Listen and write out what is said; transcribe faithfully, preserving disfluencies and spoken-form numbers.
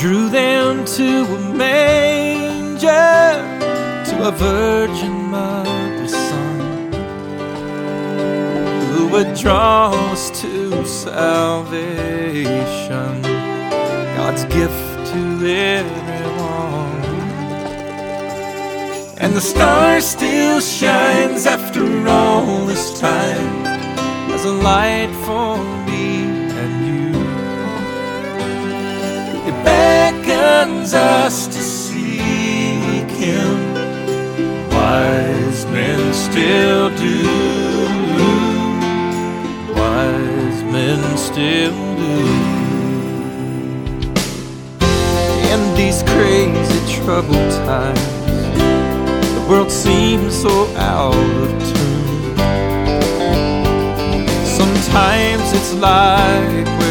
drew them to a manger, to a virgin mother's son, who would draw us to salvation, God's gift to everyone. And the star still shines after all this time as a light for me and you. It beckons us to seek Him, wise men still do, wise men still do. In these crazy troubled times, the world seems so out of tune. Sometimes it's like